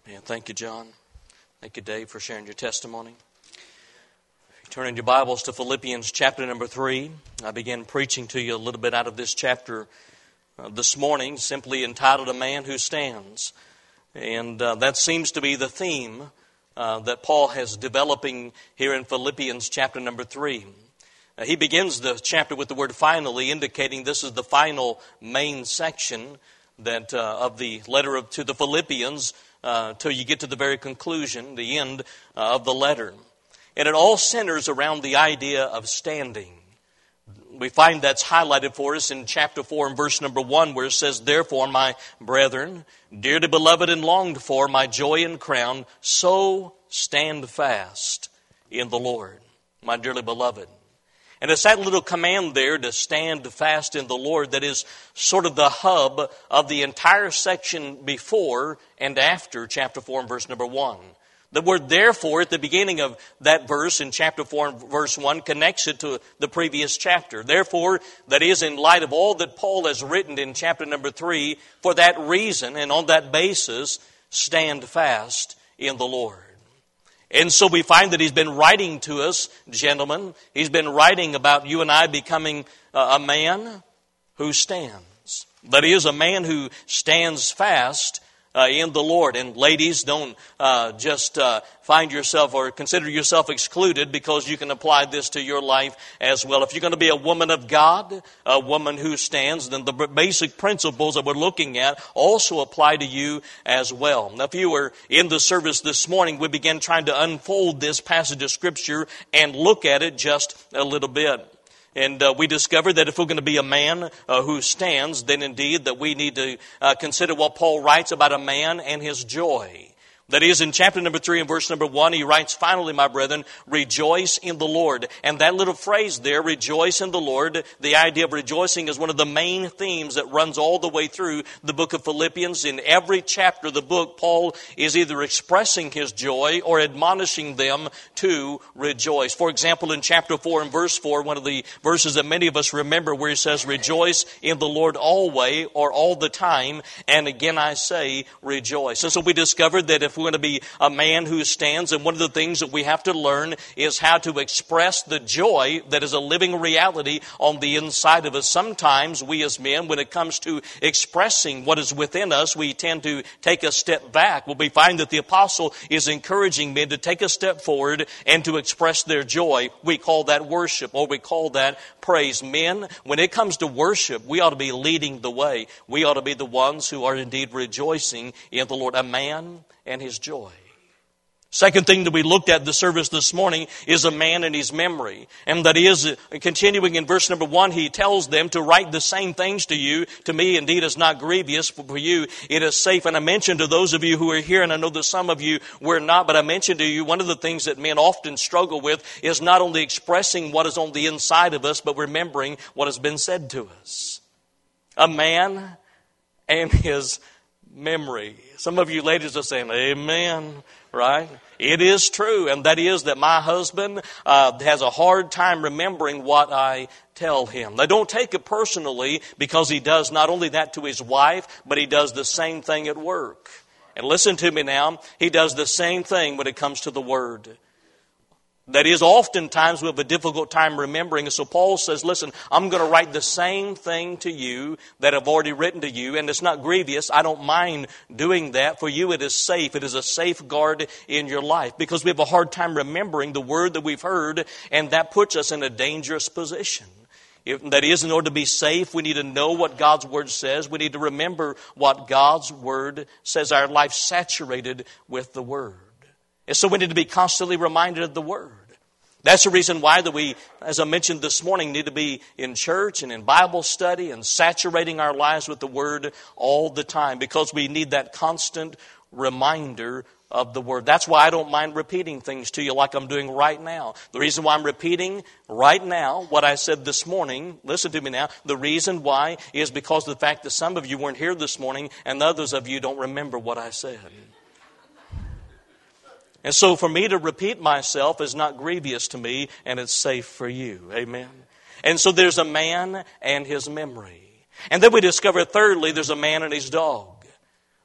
Man, thank you, John. Thank you, Dave, for sharing your testimony. Turn in your Bibles to Philippians chapter number 3. I began preaching to you a little bit out of this chapter this morning, simply entitled A Man Who Stands. And that seems to be the theme that Paul has developing here in Philippians chapter number 3. He begins the chapter with the word finally, indicating this is the final main section that of the letter to the Philippians till you get to the very conclusion, the end of the letter. And it all centers around the idea of standing. We find that's highlighted for us in chapter 4 and verse number 1, where it says, "Therefore, my brethren, dearly beloved and longed for, my joy and crown, so stand fast in the Lord," my dearly beloved. And it's that little command there to stand fast in the Lord that is sort of the hub of the entire section before and after chapter 4 and verse number 1. The word therefore at the beginning of that verse in chapter 4 and verse 1 connects it to the previous chapter. Therefore, that is in light of all that Paul has written in chapter number 3, for that reason and on that basis, stand fast in the Lord. And so we find that he's been writing to us, gentlemen. He's been writing about you and I becoming a man who stands. That is, a man who stands fast in the Lord. And ladies, don't just find yourself or consider yourself excluded, because you can apply this to your life as well. If you're going to be a woman of God, a woman who stands, then the basic principles that we're looking at also apply to you as well. Now, if you were in the service this morning, we began trying to unfold this passage of Scripture and look at it just a little bit. And we discovered that if we're going to be a man who stands, then indeed that we need to consider what Paul writes about a man and his joy. That is, in chapter number 3 and verse number 1, he writes, "Finally, my brethren, rejoice in the Lord." And that little phrase there, rejoice in the Lord, the idea of rejoicing is one of the main themes that runs all the way through the book of Philippians. In every chapter of the book, Paul is either expressing his joy or admonishing them to rejoice. For example, in chapter 4 and verse 4, one of the verses that many of us remember, where he says, "Rejoice in the Lord always," or all the time, and again I say, rejoice. And so we discovered that if we're going to be a man who stands, and one of the things that we have to learn is how to express the joy that is a living reality on the inside of us. Sometimes we as men, when it comes to expressing what is within us, we tend to take a step back. Well, we find that the apostle is encouraging men to take a step forward and to express their joy. We call that worship, or we call that praise. Men, when it comes to worship, we ought to be leading the way. We ought to be the ones who are indeed rejoicing in the Lord. A man and his joy. Second thing that we looked at in the service this morning is a man and his memory. And that is, continuing in verse number 1, he tells them to write the same things to you. To me, indeed, is not grievous. For you, it is safe. And I mentioned to those of you who are here, and I know that some of you were not, but I mentioned to you, one of the things that men often struggle with is not only expressing what is on the inside of us, but remembering what has been said to us. A man and his memory. Some of you ladies are saying, amen, right? It is true, and that is that my husband has a hard time remembering what I tell him. Now, don't take it personally, because he does not only that to his wife, but he does the same thing at work. And listen to me now, he does the same thing when it comes to the Word. That is, oftentimes we have a difficult time remembering. And so Paul says, listen, I'm going to write the same thing to you that I've already written to you. And it's not grievous. I don't mind doing that. For you, it is safe. It is a safeguard in your life. Because we have a hard time remembering the word that we've heard. And that puts us in a dangerous position. That is, in order to be safe, we need to know what God's Word says. We need to remember what God's Word says. Our life saturated with the Word. And so we need to be constantly reminded of the Word. That's the reason why that we, as I mentioned this morning, need to be in church and in Bible study and saturating our lives with the Word all the time, because we need that constant reminder of the Word. That's why I don't mind repeating things to you like I'm doing right now. The reason why I'm repeating right now what I said this morning, listen to me now, the reason why is because of the fact that some of you weren't here this morning and others of you don't remember what I said. And so for me to repeat myself is not grievous to me, and it's safe for you. Amen. And so there's a man and his memory. And then we discover, thirdly, there's a man and his dog.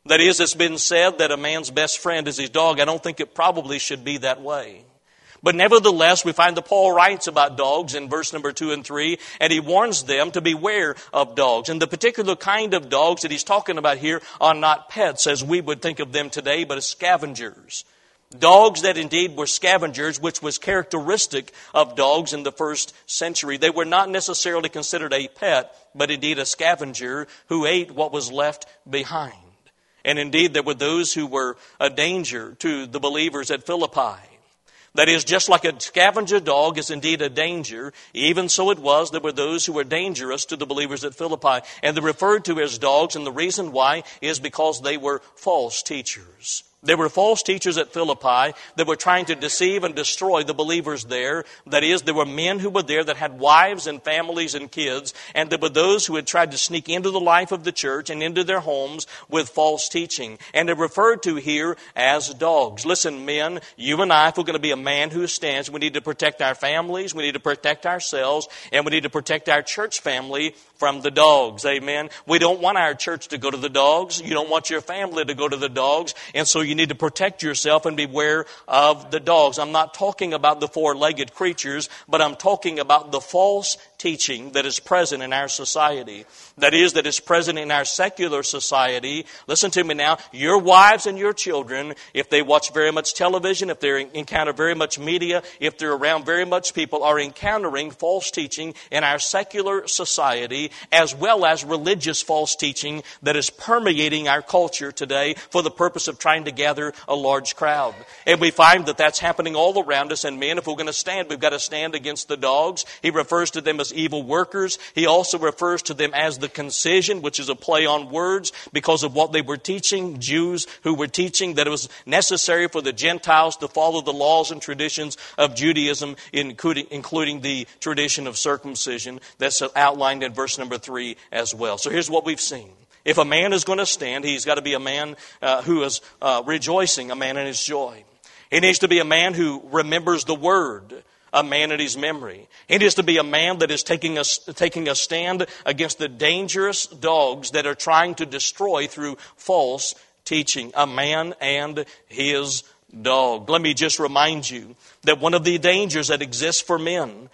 That is, it's been said that a man's best friend is his dog. I don't think it probably should be that way. But nevertheless, we find that Paul writes about dogs in verse number 2 and 3, and he warns them to beware of dogs. And the particular kind of dogs that he's talking about here are not pets, as we would think of them today, but as scavengers. Dogs that indeed were scavengers, which was characteristic of dogs in the first century. They were not necessarily considered a pet, but indeed a scavenger who ate what was left behind. And indeed, there were those who were a danger to the believers at Philippi. That is, just like a scavenger dog is indeed a danger, even so it was, there were those who were dangerous to the believers at Philippi. And they're referred to as dogs, and the reason why is because they were false teachers. There were false teachers at Philippi that were trying to deceive and destroy the believers there. That is, there were men who were there that had wives and families and kids, and there were those who had tried to sneak into the life of the church and into their homes with false teaching. And they're referred to here as dogs. Listen, men, you and I, if we're going to be a man who stands, we need to protect our families, we need to protect ourselves, and we need to protect our church family from the dogs. Amen. We don't want our church to go to the dogs. You don't want your family to go to the dogs. And so you need to protect yourself and beware of the dogs. I'm not talking about the four-legged creatures, but I'm talking about the false teaching that is present in our society. That is present in our secular society. Listen to me now. Your wives and your children, if they watch very much television, if they encounter very much media, if they're around very much people, are encountering false teaching in our secular society, as well as religious false teaching that is permeating our culture today for the purpose of trying to gather a large crowd. And we find that that's happening all around us. And men, if we're going to stand, we've got to stand against the dogs. He refers to them as evil workers. He also refers to them as the concision, which is a play on words because of what they were teaching. Jews who were teaching that it was necessary for the Gentiles to follow the laws and traditions of Judaism, including the tradition of circumcision that's outlined in verse number 3 as well. So here's what we've seen. If a man is going to stand, he's got to be a man who is rejoicing, a man in his joy. He needs to be a man who remembers the word, a man in his memory. He needs to be a man that is taking a stand against the dangerous dogs that are trying to destroy through false teaching. A man and his dog. Let me just remind you that one of the dangers that exists for men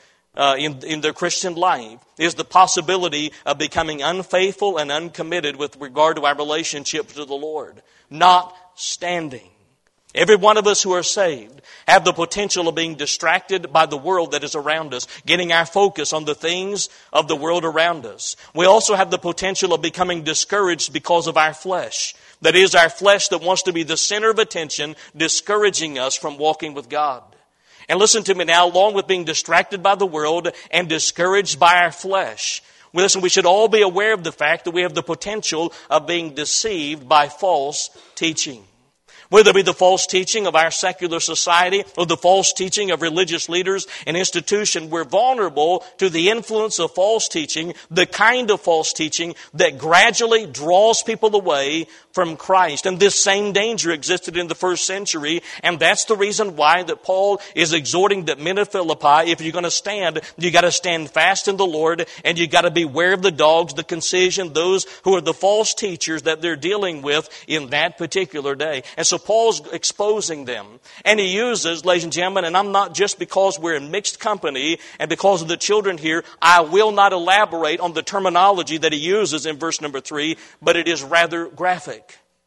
in their Christian life is the possibility of becoming unfaithful and uncommitted with regard to our relationship to the Lord. Not standing. Every one of us who are saved have the potential of being distracted by the world that is around us, getting our focus on the things of the world around us. We also have the potential of becoming discouraged because of our flesh. That is, our flesh that wants to be the center of attention, discouraging us from walking with God. And listen to me now, along with being distracted by the world and discouraged by our flesh, we should all be aware of the fact that we have the potential of being deceived by false teaching. Whether it be the false teaching of our secular society or the false teaching of religious leaders and institutions, we're vulnerable to the influence of false teaching, the kind of false teaching that gradually draws people away from Christ. And this same danger existed in the first century, and that's the reason why that Paul is exhorting that men of Philippi, if you're going to stand, you got to stand fast in the Lord, and you got to beware of the dogs, the concision, those who are the false teachers that they're dealing with in that particular day. And so Paul's exposing them. And he uses, ladies and gentlemen, and I'm not just because we're in mixed company and because of the children here, I will not elaborate on the terminology that he uses in verse number 3, but it is rather graphic.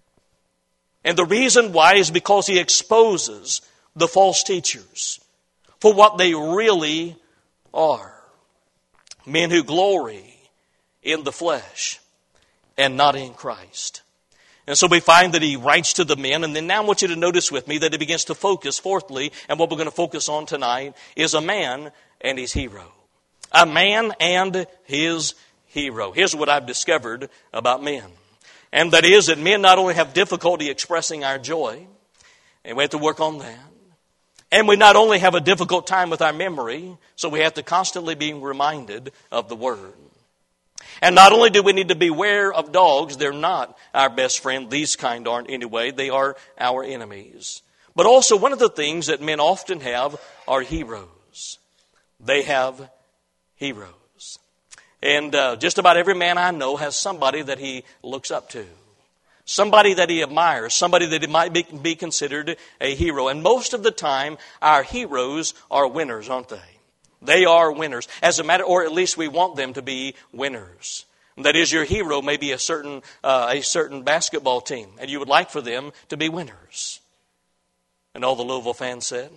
And the reason why is because he exposes the false teachers for what they really are. Men who glory in the flesh and not in Christ. And so we find that he writes to the men, and then now I want you to notice with me that he begins to focus, fourthly, and what we're going to focus on tonight is a man and his hero. A man and his hero. Here's what I've discovered about men. And that is that men not only have difficulty expressing our joy, and we have to work on that, and we not only have a difficult time with our memory, so we have to constantly be reminded of the Word. And not only do we need to beware of dogs, they're not our best friend. These kind aren't anyway. They are our enemies. But also one of the things that men often have are heroes. They have heroes. And just about every man I know has somebody that he looks up to. somebody that he admires, somebody that he might be considered a hero. And most of the time, our heroes are winners, aren't they? They are winners. As a matter, or at least we want them to be winners. That is, your hero may be a certain basketball team, and you would like for them to be winners. And all the Louisville fans said,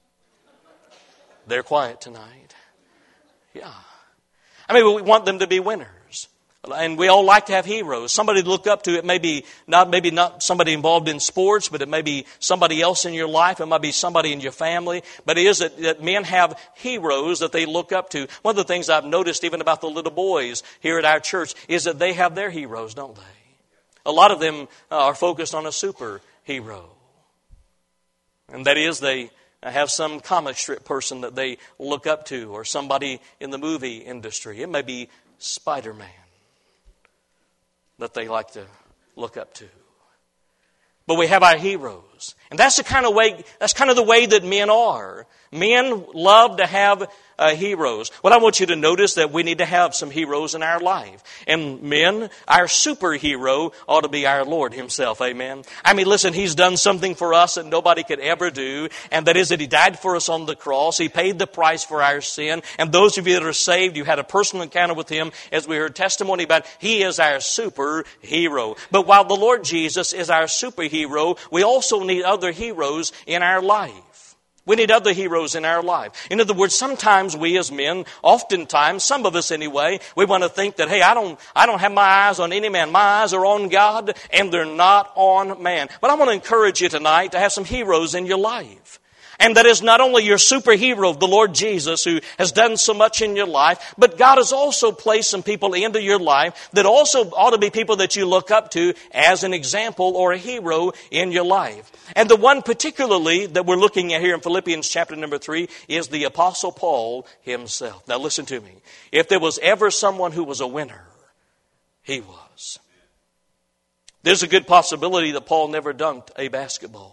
they're quiet tonight. Yeah. I mean, we want them to be winners. And we all like to have heroes. Somebody to look up to. It may be maybe not somebody involved in sports, but it may be somebody else in your life. It might be somebody in your family. But it is that men have heroes that they look up to. One of the things I've noticed even about the little boys here at our church is that they have their heroes, don't they? A lot of them are focused on a superhero. And that is, they have some comic strip person that they look up to, or somebody in the movie industry. It may be Spider-Man that they like to look up to. But we have our heroes. And that's kind of the way that men are. Men love to have heroes. Well, I want you to notice that we need to have some heroes in our life. And men, our superhero ought to be our Lord Himself. Amen. I mean, listen, He's done something for us that nobody could ever do. And that is that He died for us on the cross. He paid the price for our sin. And those of you that are saved, you had a personal encounter with Him, as we heard testimony about. He is our superhero. But while the Lord Jesus is our superhero, we also need other heroes in our life. We need other heroes in our life. In other words, sometimes we as men, oftentimes, some of us anyway, we want to think that, hey, I don't have my eyes on any man. My eyes are on God, and they're not on man. But I want to encourage you tonight to have some heroes in your life. And that is not only your superhero, the Lord Jesus, who has done so much in your life, but God has also placed some people into your life that also ought to be people that you look up to as an example or a hero in your life. And the one particularly that we're looking at here in Philippians chapter number 3 is the Apostle Paul himself. Now listen to me. If there was ever someone who was a winner, he was. There's a good possibility that Paul never dunked a basketball.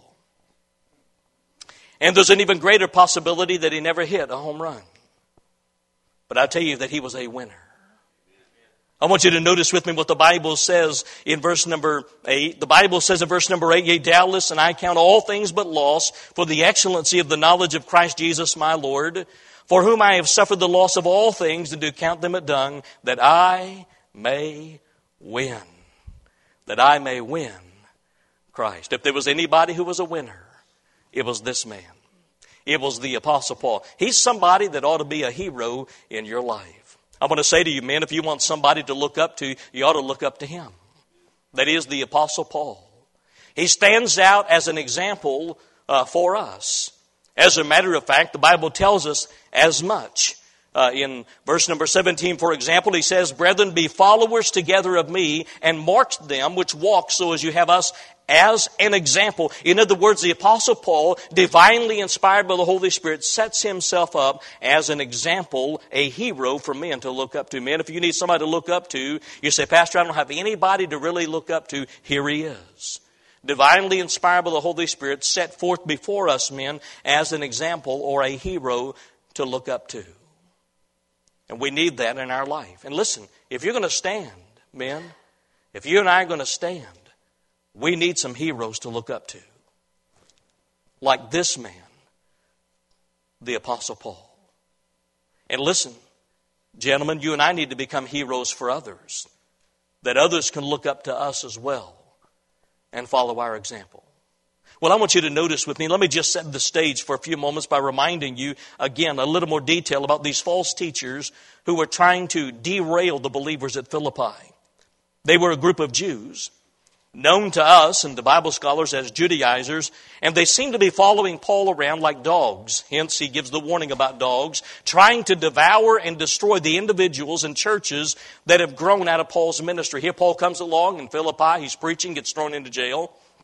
And there's an even greater possibility that he never hit a home run. But I tell you that he was a winner. I want you to notice with me what the Bible says in verse number 8. The Bible says in verse number 8, "Yea, doubtless, and I count all things but loss for the excellency of the knowledge of Christ Jesus my Lord, for whom I have suffered the loss of all things, and do count them at dung, that I may win." That I may win Christ. If there was anybody who was a winner, it was this man. It was the Apostle Paul. He's somebody that ought to be a hero in your life. I want to say to you, men, if you want somebody to look up to, you ought to look up to him. That is the Apostle Paul. He stands out as an example for us. As a matter of fact, the Bible tells us as much. In verse number 17, for example, he says, "Brethren, be followers together of me, and mark them which walk so as you have us as an example." In other words, the Apostle Paul, divinely inspired by the Holy Spirit, sets himself up as an example, a hero for men to look up to. Men, if you need somebody to look up to, you say, "Pastor, I don't have anybody to really look up to." Here he is. Divinely inspired by the Holy Spirit, set forth before us men as an example or a hero to look up to. And we need that in our life. And listen, if you're going to stand, men, if you and I are going to stand, we need some heroes to look up to. Like this man, the Apostle Paul. And listen, gentlemen, you and I need to become heroes for others, that others can look up to us as well and follow our example. Well, I want you to notice with me, let me just set the stage for a few moments by reminding you, again, a little more detail about these false teachers who were trying to derail the believers at Philippi. They were a group of Jews, known to us and to Bible scholars as Judaizers, and they seem to be following Paul around like dogs. Hence, he gives the warning about dogs, trying to devour and destroy the individuals and churches that have grown out of Paul's ministry. Here Paul comes along in Philippi, he's preaching, gets thrown into jail.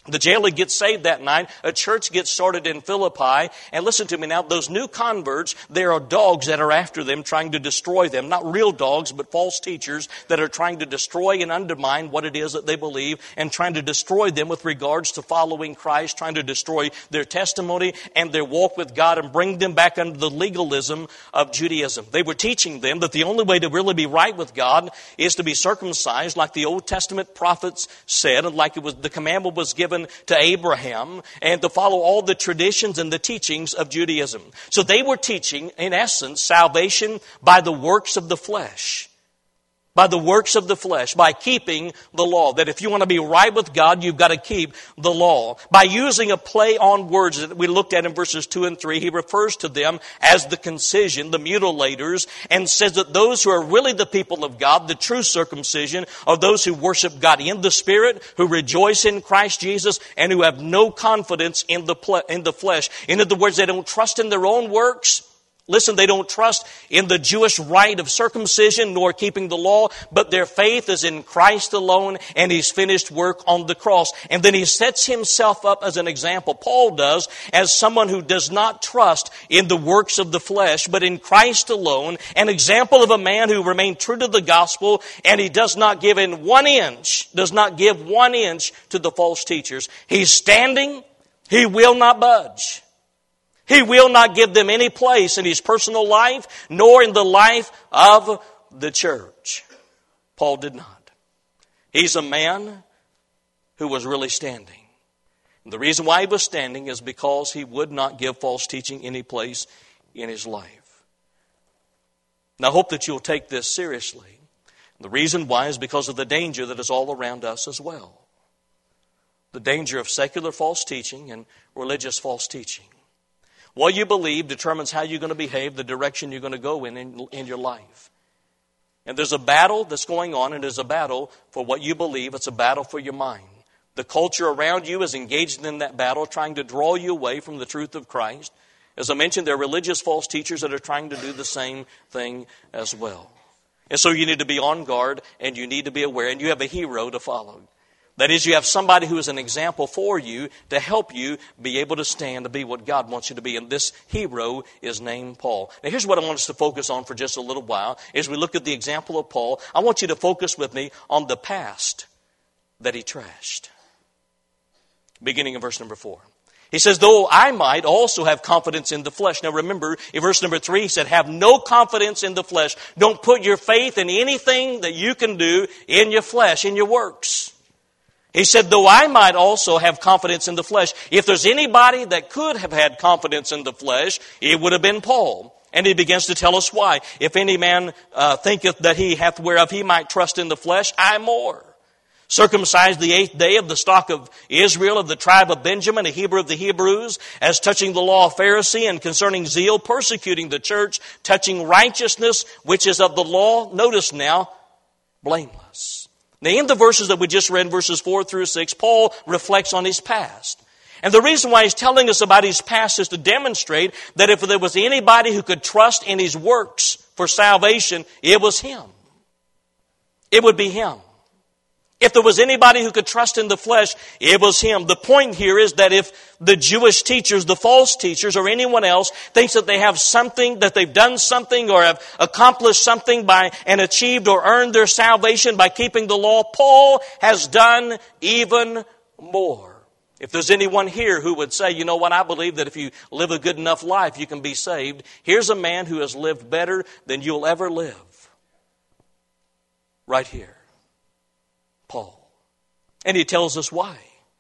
The jailer gets saved that night. A church gets started in Philippi. And listen to me now, those new converts, there are dogs that are after them, trying to destroy them. Not real dogs, but false teachers that are trying to destroy and undermine what it is that they believe and trying to destroy them with regards to following Christ, trying to destroy their testimony and their walk with God and bring them back under the legalism of Judaism. They were teaching them that the only way to really be right with God is to be circumcised, like the Old Testament prophets said, and like the commandment was given to Abraham, and to follow all the traditions and the teachings of Judaism. So they were teaching, in essence, salvation by the works of the flesh. By the works of the flesh, by keeping the law. That if you want to be right with God, you've got to keep the law. By using a play on words that we looked at in verses 2 and 3, he refers to them as the concision, the mutilators, and says that those who are really the people of God, the true circumcision, are those who worship God in the Spirit, who rejoice in Christ Jesus, and who have no confidence in the flesh. In other words, they don't trust in their own works. Listen, they don't trust in the Jewish rite of circumcision nor keeping the law, but their faith is in Christ alone and His finished work on the cross. And then he sets himself up as an example, Paul does, as someone who does not trust in the works of the flesh, but in Christ alone, an example of a man who remained true to the gospel, and he does not give 1 inch to the false teachers. He's standing, he will not budge. He will not give them any place in his personal life, nor in the life of the church. Paul did not. He's a man who was really standing. And the reason why he was standing is because he would not give false teaching any place in his life. Now I hope that you'll take this seriously. The reason why is because of the danger that is all around us as well. The danger of secular false teaching and religious false teaching. What you believe determines how you're going to behave, the direction you're going to go in your life. And there's a battle that's going on, and there's a battle for what you believe. It's a battle for your mind. The culture around you is engaged in that battle, trying to draw you away from the truth of Christ. As I mentioned, there are religious false teachers that are trying to do the same thing as well. And so you need to be on guard, and you need to be aware, and you have a hero to follow. That is, you have somebody who is an example for you to help you be able to stand to be what God wants you to be. And this hero is named Paul. Now here's what I want us to focus on for just a little while. As we look at the example of Paul, I want you to focus with me on the past that he trashed. Beginning in verse number 4. He says, though I might also have confidence in the flesh. Now remember, in verse number 3, he said, have no confidence in the flesh. Don't put your faith in anything that you can do in your flesh, in your works. He said, though I might also have confidence in the flesh. If there's anybody that could have had confidence in the flesh, it would have been Paul. And he begins to tell us why. If any man thinketh that he hath whereof he might trust in the flesh, I more. Circumcised the 8th day of the stock of Israel, of the tribe of Benjamin, a Hebrew of the Hebrews, as touching the law of Pharisee, and concerning zeal, persecuting the church, touching righteousness, which is of the law, notice now, blameless. Now, in the verses that we just read, verses 4 through 6, Paul reflects on his past. And the reason why he's telling us about his past is to demonstrate that if there was anybody who could trust in his works for salvation, it was him. It would be him. If there was anybody who could trust in the flesh, it was him. The point here is that if the Jewish teachers, the false teachers, or anyone else thinks that they have something, that they've done something or have accomplished something by and achieved or earned their salvation by keeping the law, Paul has done even more. If there's anyone here who would say, you know what, I believe that if you live a good enough life, you can be saved. Here's a man who has lived better than you'll ever live. Right here. Paul. And he tells us why.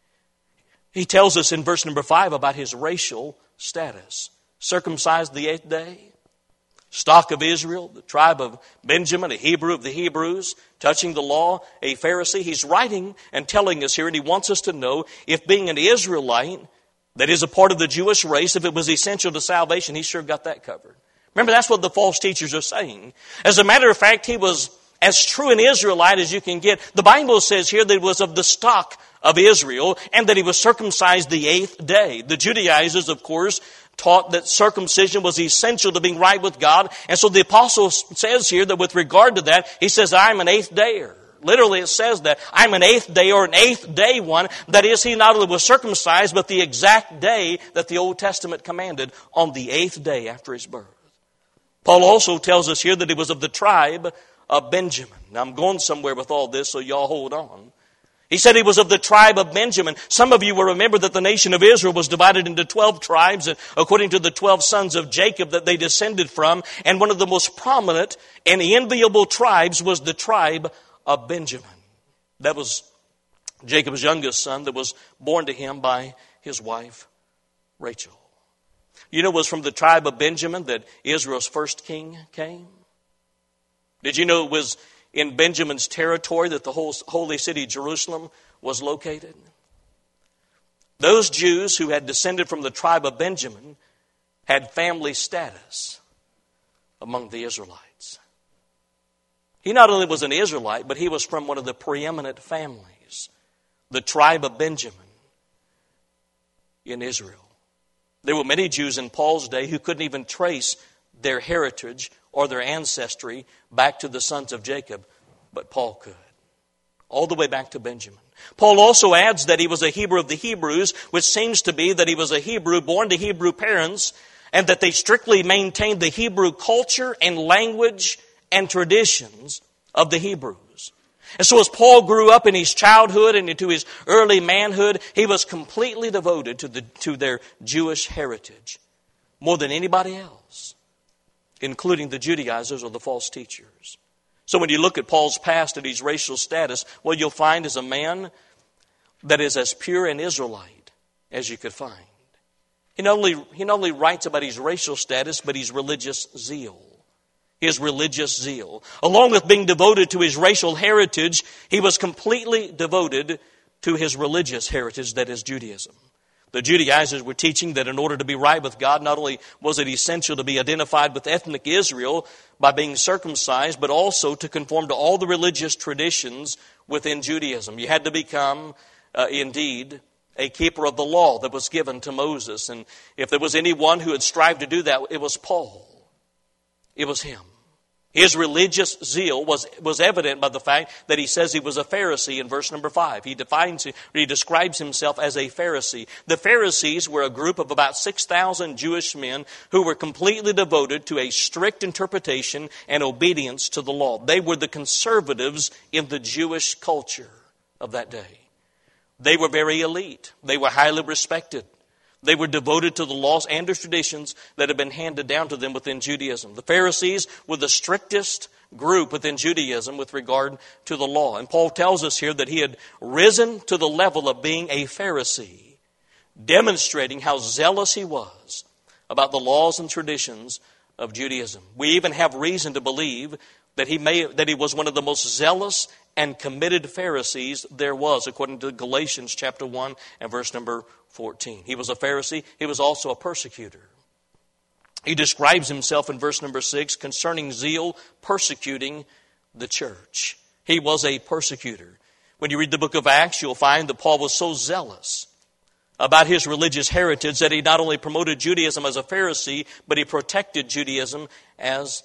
He tells us in verse number 5 about his racial status. Circumcised the 8th day, stock of Israel, the tribe of Benjamin, a Hebrew of the Hebrews, touching the law, a Pharisee. He's writing and telling us here, and he wants us to know if being an Israelite, that is a part of the Jewish race, if it was essential to salvation, he sure got that covered. Remember, that's what the false teachers are saying. As a matter of fact, he was as true an Israelite as you can get. The Bible says here that he was of the stock of Israel and that he was circumcised the 8th day. The Judaizers, of course, taught that circumcision was essential to being right with God. And so the apostle says here that with regard to that, he says, I'm an 8th dayer. Literally it says that. I'm an eighth day or an eighth day one. That is, he not only was circumcised, but the exact day that the Old Testament commanded, on the eighth day after his birth. Paul also tells us here that he was of the tribe of Benjamin. Now I'm going somewhere with all this, so y'all hold on. He said he was of the tribe of Benjamin. Some of you will remember that the nation of Israel was divided into 12 tribes, according to the 12 sons of Jacob that they descended from. And one of the most prominent and enviable tribes was the tribe of Benjamin. That was Jacob's youngest son that was born to him by his wife, Rachel. You know, it was from the tribe of Benjamin that Israel's first king came. Did you know it was in Benjamin's territory that the whole holy city Jerusalem was located? Those Jews who had descended from the tribe of Benjamin had family status among the Israelites. He not only was an Israelite, but he was from one of the preeminent families, the tribe of Benjamin in Israel. There were many Jews in Paul's day who couldn't even trace their heritage or their ancestry back to the sons of Jacob, but Paul could. All the way back to Benjamin. Paul also adds that he was a Hebrew of the Hebrews, which seems to be that he was a Hebrew born to Hebrew parents, and that they strictly maintained the Hebrew culture and language and traditions of the Hebrews. And so as Paul grew up in his childhood and into his early manhood, he was completely devoted to their Jewish heritage, more than anybody else, including the Judaizers or the false teachers. So when you look at Paul's past and his racial status, what you'll find is a man that is as pure an Israelite as you could find. He not only writes about his racial status, but his religious zeal. His religious zeal. Along with being devoted to his racial heritage, he was completely devoted to his religious heritage, that is Judaism. The Judaizers were teaching that in order to be right with God, not only was it essential to be identified with ethnic Israel by being circumcised, but also to conform to all the religious traditions within Judaism. You had to become, indeed, a keeper of the law that was given to Moses. And if there was anyone who had strived to do that, it was Paul. It was him. His religious zeal was evident by the fact that he says he was a Pharisee in verse number 5. He describes himself as a Pharisee. The Pharisees were a group of about 6,000 Jewish men who were completely devoted to a strict interpretation and obedience to the law. They were the conservatives in the Jewish culture of that day. They were very elite. They were highly respected. They were devoted to the laws and the traditions that had been handed down to them within Judaism. The Pharisees were the strictest group within Judaism with regard to the law. And Paul tells us here that he had risen to the level of being a Pharisee, demonstrating how zealous he was about the laws and traditions of Judaism. We even have reason to believe that he was one of the most zealous and committed Pharisees there was, according to Galatians chapter 1 and verse number 14. He was a Pharisee. He was also a persecutor. He describes himself in verse number 6 concerning zeal persecuting the church. He was a persecutor. When you read the book of Acts, you'll find that Paul was so zealous about his religious heritage that he not only promoted Judaism as a Pharisee, but he protected Judaism as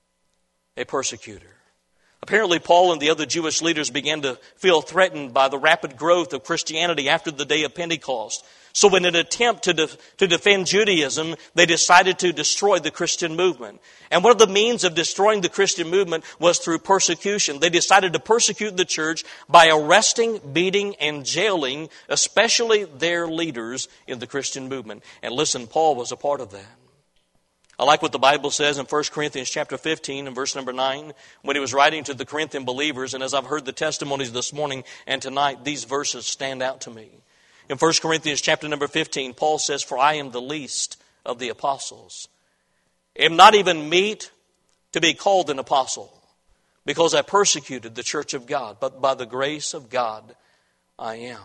a persecutor. Apparently, Paul and the other Jewish leaders began to feel threatened by the rapid growth of Christianity after the day of Pentecost. So in an attempt to defend Judaism, they decided to destroy the Christian movement. And one of the means of destroying the Christian movement was through persecution. They decided to persecute the church by arresting, beating, and jailing, especially their leaders in the Christian movement. And listen, Paul was a part of that. I like what the Bible says in 1 Corinthians chapter 15 and verse number 9, when he was writing to the Corinthian believers, and as I've heard the testimonies this morning and tonight, these verses stand out to me. In 1 Corinthians chapter number 15, Paul says, "For I am the least of the apostles. I am not even meet to be called an apostle, because I persecuted the church of God, but by the grace of God I am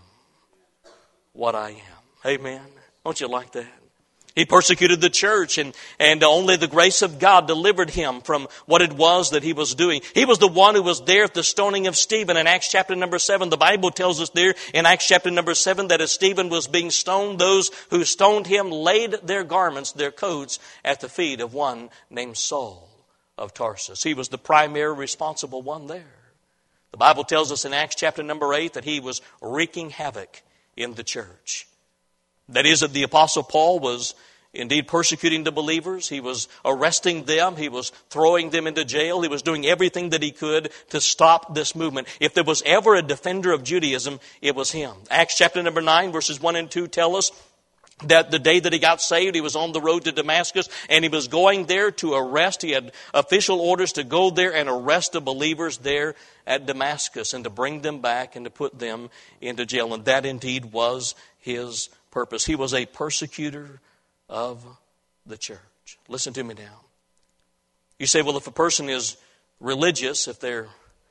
what I am." Amen. Don't you like that? He persecuted the church, and only the grace of God delivered him from what it was that he was doing. He was the one who was there at the stoning of Stephen in Acts chapter number 7. The Bible tells us there in Acts chapter number 7 that as Stephen was being stoned, those who stoned him laid their garments, their coats, at the feet of one named Saul of Tarsus. He was the primary responsible one there. The Bible tells us in Acts chapter number 8 that he was wreaking havoc in the church. That is, that the Apostle Paul was indeed persecuting the believers. He was arresting them. He was throwing them into jail. He was doing everything that he could to stop this movement. If there was ever a defender of Judaism, it was him. Acts chapter number 9, verses 1 and 2 tell us that the day that he got saved, he was on the road to Damascus, and he was going there to arrest. He had official orders to go there and arrest the believers there at Damascus and to bring them back and to put them into jail. And that indeed was his purpose. He was a persecutor of the church. Listen to me now. You say, well, if a person is religious, if they're,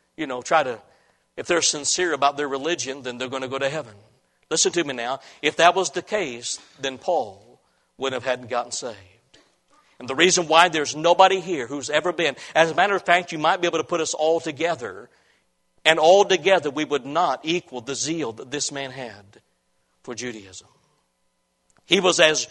if they're sincere about their religion, then they're going to go to heaven. Listen to me now. If that was the case, then Paul would have hadn't gotten saved. And the reason why there's nobody here who's ever been, as a matter of fact, you might be able to put us all together, and all together we would not equal the zeal that this man had for Judaism. He was as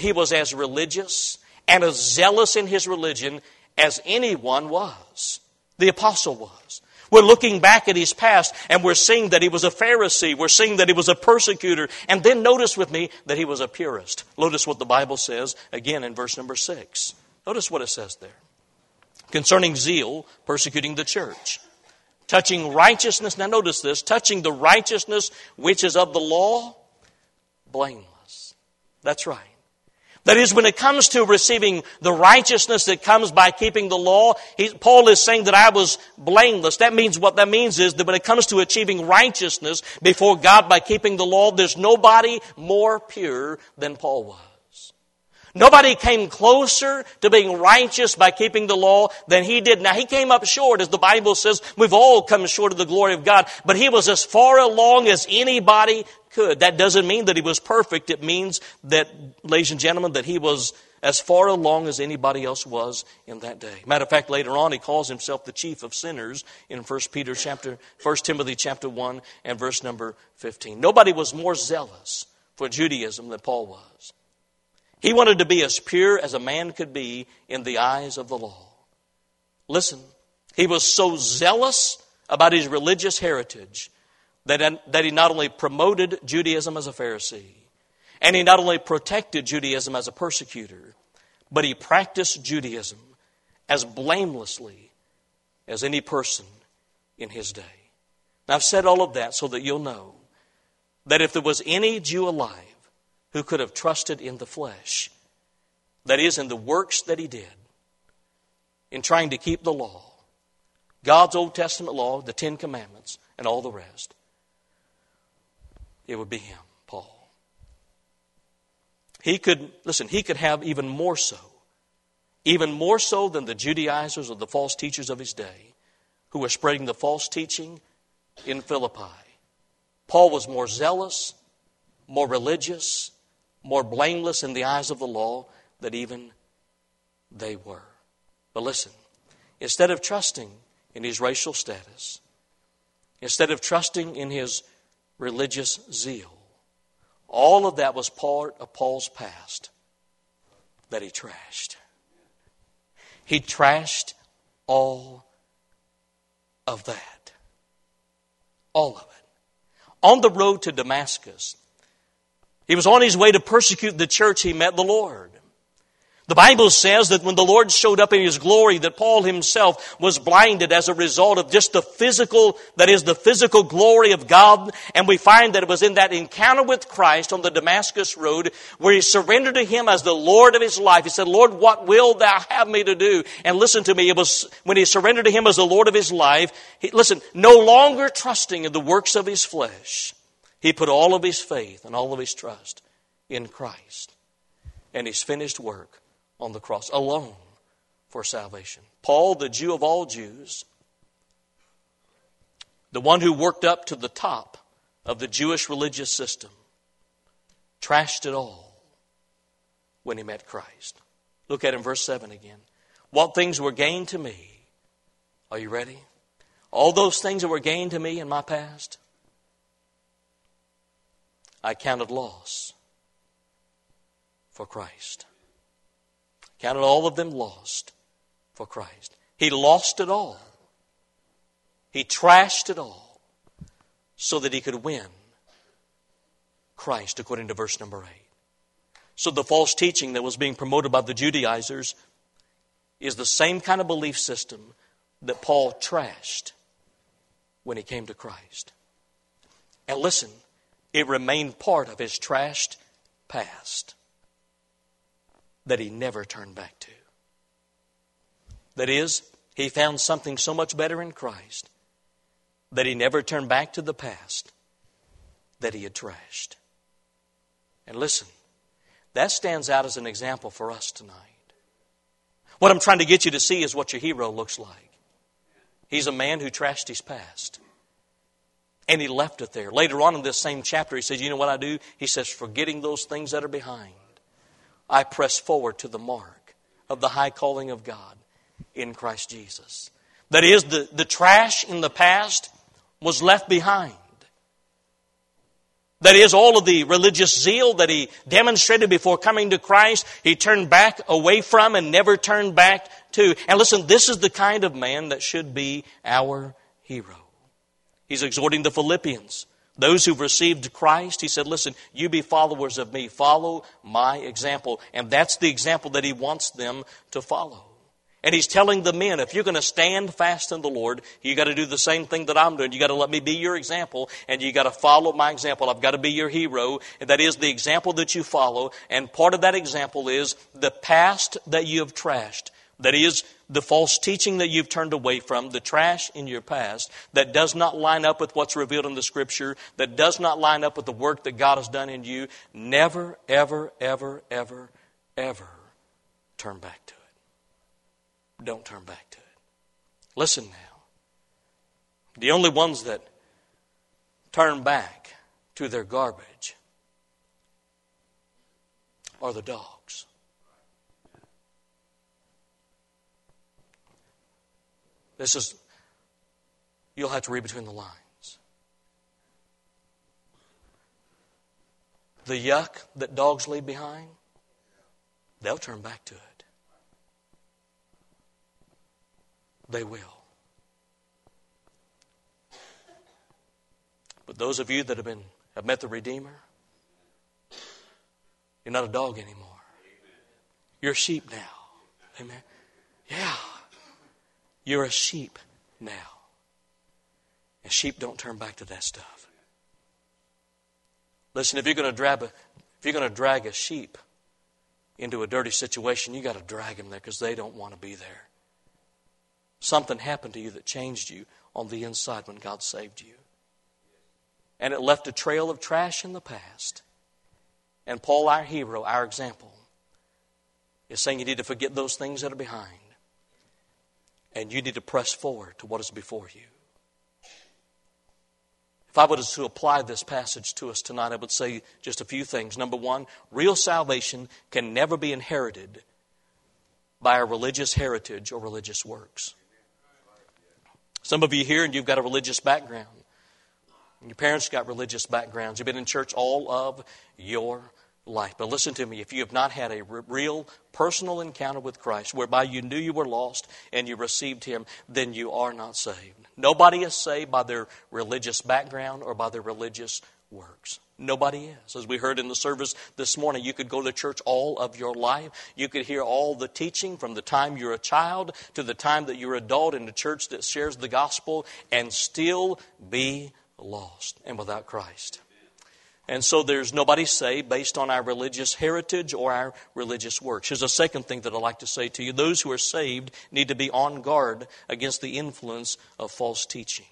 religious and as zealous in his religion as anyone was. The apostle was. We're looking back at his past and we're seeing that he was a Pharisee. We're seeing that he was a persecutor. And then notice with me that he was a purist. Notice what the Bible says again in verse number 6. Notice what it says there. Concerning zeal, persecuting the church. Touching righteousness, now notice this, touching the righteousness which is of the law, blameless. That's right. That is, when it comes to receiving the righteousness that comes by keeping the law, Paul is saying that I was blameless. What that means is that when it comes to achieving righteousness before God by keeping the law, there's nobody more pure than Paul was. Nobody came closer to being righteous by keeping the law than he did. Now, he came up short, as the Bible says. We've all come short of the glory of God. But he was as far along as anybody could. That doesn't mean that he was perfect. It means that, ladies and gentlemen, that he was as far along as anybody else was in that day. Matter of fact, later on, he calls himself the chief of sinners in 1 Timothy chapter 1 and verse number 15. Nobody was more zealous for Judaism than Paul was. He wanted to be as pure as a man could be in the eyes of the law. Listen, he was so zealous about his religious heritage that he not only promoted Judaism as a Pharisee, and he not only protected Judaism as a persecutor, but he practiced Judaism as blamelessly as any person in his day. Now, I've said all of that so that you'll know that if there was any Jew alive who could have trusted in the flesh, that is, in the works that he did, in trying to keep the law, God's Old Testament law, the 10 Commandments, and all the rest, it would be him, Paul. He could have even more so than the Judaizers or the false teachers of his day who were spreading the false teaching in Philippi. Paul was more zealous, more religious, more blameless in the eyes of the law than even they were. But listen, instead of trusting in his racial status, instead of trusting in his religious zeal, all of that was part of Paul's past that he trashed. He trashed all of that. All of it. On the road to Damascus, he was on his way to persecute the church. He met the Lord. The Bible says that when the Lord showed up in his glory, that Paul himself was blinded as a result of just the physical glory of God. And we find that it was in that encounter with Christ on the Damascus road where he surrendered to him as the Lord of his life. He said, Lord, what will thou have me to do? And listen to me, it was when he surrendered to him as the Lord of his life, no longer trusting in the works of his flesh. He put all of his faith and all of his trust in Christ and his finished work on the cross alone for salvation. Paul, the Jew of all Jews, the one who worked up to the top of the Jewish religious system, trashed it all when he met Christ. Look at him, verse 7 again. What things were gained to me? Are you ready? All those things that were gained to me in my past, I counted loss for Christ. Counted all of them lost for Christ. He lost it all He trashed it all so that he could win Christ, according to verse number 8. So the false teaching that was being promoted by the Judaizers is the same kind of belief system that Paul trashed when he came to Christ. And listen, it remained part of his trashed past that he never turned back to. That is, he found something so much better in Christ that he never turned back to the past that he had trashed. And listen, that stands out as an example for us tonight. What I'm trying to get you to see is what your hero looks like. He's a man who trashed his past. And he left it there. Later on in this same chapter, he says, you know what I do? He says, forgetting those things that are behind, I press forward to the mark of the high calling of God in Christ Jesus. That is, the trash in the past was left behind. That is, all of the religious zeal that he demonstrated before coming to Christ, he turned back away from and never turned back to. And listen, this is the kind of man that should be our hero. He's exhorting the Philippians, those who've received Christ. He said, listen, you be followers of me. Follow my example. And that's the example that he wants them to follow. And he's telling the men, if you're going to stand fast in the Lord, you got to do the same thing that I'm doing. You got to let me be your example, and you got to follow my example. I've got to be your hero, and that is the example that you follow. And part of that example is the past that you have trashed. That is the false teaching that you've turned away from, the trash in your past that does not line up with what's revealed in the Scripture, that does not line up with the work that God has done in you. Never, ever, ever, ever, ever turn back to it. Don't turn back to it. Listen now. The only ones that turn back to their garbage are the dogs. This is, you'll have to read between the lines. The yuck that dogs leave behind, they'll turn back to it. They will. But those of you that have met the Redeemer, you're not a dog anymore. You're a sheep now. Amen. Yeah. You're a sheep now. And sheep don't turn back to that stuff. Listen, if you're going to drag a sheep into a dirty situation, you got to drag them there because they don't want to be there. Something happened to you that changed you on the inside when God saved you. And it left a trail of trash in the past. And Paul, our hero, our example, is saying you need to forget those things that are behind. And you need to press forward to what is before you. If I was to apply this passage to us tonight, I would say just a few things. Number one, real salvation can never be inherited by a religious heritage or religious works. Some of you here and you've got a religious background. Your parents got religious backgrounds. You've been in church all of your life. But listen to me, if you have not had a real personal encounter with Christ whereby you knew you were lost and you received Him, then you are not saved. Nobody is saved by their religious background or by their religious works. Nobody is. As we heard in the service this morning, you could go to church all of your life. You could hear all the teaching from the time you're a child to the time that you're an adult in a church that shares the gospel and still be lost and without Christ. And so there's nobody saved based on our religious heritage or our religious works. Here's a second thing that I'd like to say to you. Those who are saved need to be on guard against the influence of false teaching.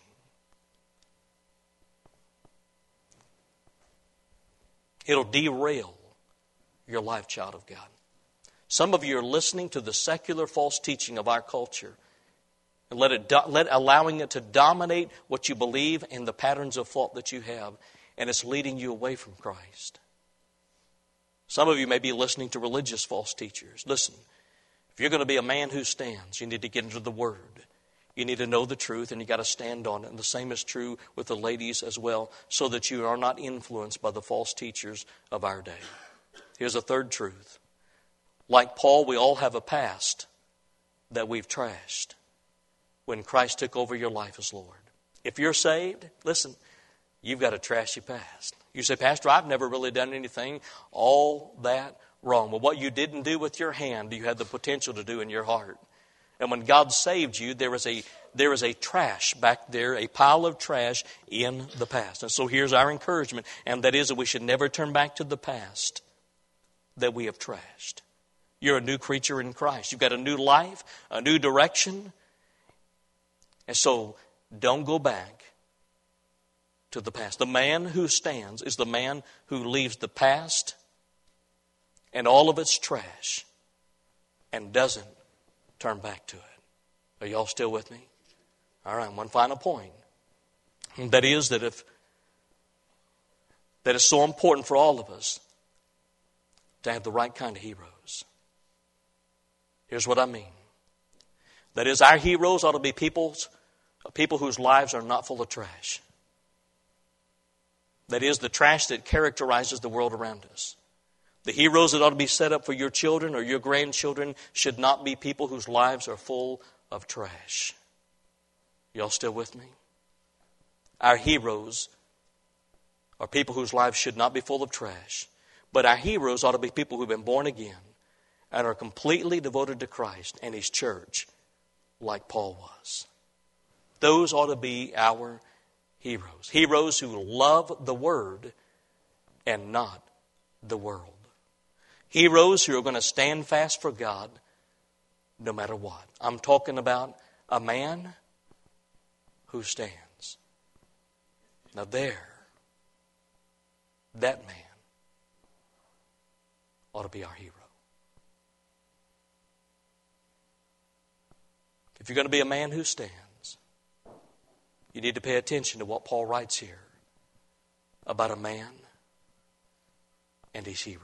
It'll derail your life, child of God. Some of you are listening to the secular false teaching of our culture and allowing it to dominate what you believe and the patterns of thought that you have, and it's leading you away from Christ. Some of you may be listening to religious false teachers. Listen, if you're going to be a man who stands, you need to get into the Word. You need to know the truth, and you got to stand on it. And the same is true with the ladies as well, so that you are not influenced by the false teachers of our day. Here's a third truth. Like Paul, we all have a past that we've trashed when Christ took over your life as Lord. If you're saved, listen, you've got a trashy past. You say, Pastor, I've never really done anything all that wrong. Well, what you didn't do with your hand, you had the potential to do in your heart. And when God saved you, there is a trash back there, a pile of trash in the past. And so here's our encouragement, and that is that we should never turn back to the past that we have trashed. You're a new creature in Christ. You've got a new life, a new direction. And so don't go back to the past. The man who stands is the man who leaves the past and all of its trash and doesn't turn back to it. Are y'all still with me? All right, one final point. And that is that it's so important for all of us to have the right kind of heroes. Here's what I mean. That is, our heroes ought to be people whose lives are not full of trash. That is, the trash that characterizes the world around us. The heroes that ought to be set up for your children or your grandchildren should not be people whose lives are full of trash. Y'all still with me? Our heroes are people whose lives should not be full of trash. But our heroes ought to be people who've been born again and are completely devoted to Christ and His church like Paul was. Those ought to be our heroes. Heroes who love the Word and not the world. Heroes who are going to stand fast for God no matter what. I'm talking about a man who stands. Now that man ought to be our hero. If you're going to be a man who stands, you need to pay attention to what Paul writes here about a man and his hero.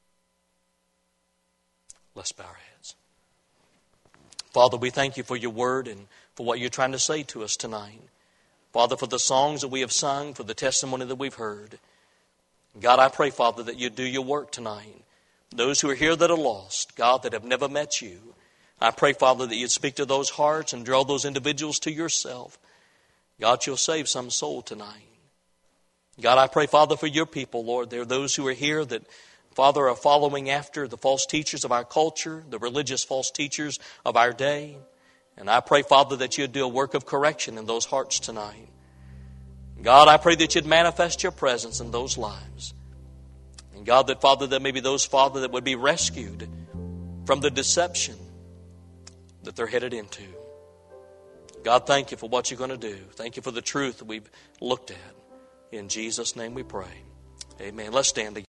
Let's bow our heads. Father, we thank you for your word and for what you're trying to say to us tonight. Father, for the songs that we have sung, for the testimony that we've heard. God, I pray, Father, that you do your work tonight. Those who are here that are lost, God, that have never met you, I pray, Father, that you'd speak to those hearts and draw those individuals to yourself. God, you'll save some soul tonight. God, I pray, Father, for your people, Lord. There are those who are here that, Father, are following after the false teachers of our culture, the religious false teachers of our day. And I pray, Father, that you'd do a work of correction in those hearts tonight. God, I pray that you'd manifest your presence in those lives. And God, that, Father, there may be those, Father, that would be rescued from the deception that they're headed into. God, thank you for what you're going to do. Thank you for the truth that we've looked at. In Jesus' name we pray. Amen. Let's stand together.